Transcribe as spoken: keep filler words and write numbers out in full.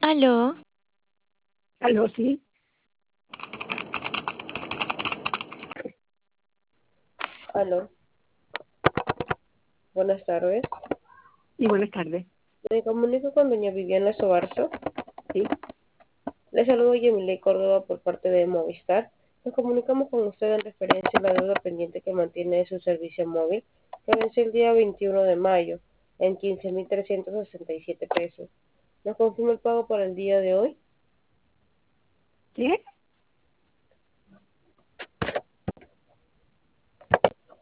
Aló, Aló, sí. Aló, buenas tardes. Y buenas tardes. Me comunico con doña Viviana Sobarzo. Sí. Le saludo Yemile Córdoba por parte de Movistar. Nos comunicamos con usted en referencia a la deuda pendiente que mantiene de su servicio móvil, que vence el día veintiuno de mayo en quince mil trescientos sesenta y siete pesos. ¿Nos confirma el pago para el día de hoy? ¿Qué?